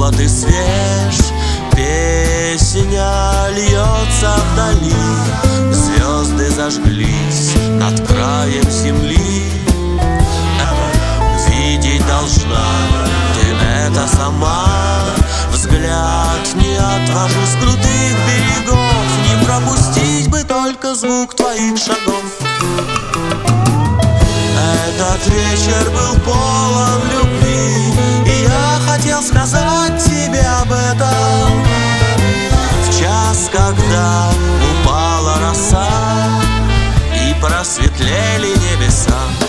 молод и свеж, песня льется вдали, звезды зажглись над краем земли. Видеть должна ты это сама, взгляд не отвожу с крутых берегов, не пропустить бы только звук твоих шагов. Этот вечер был полон любви, и я хотел сказать тебе об этом в час, когда упала роса и просветлели небеса.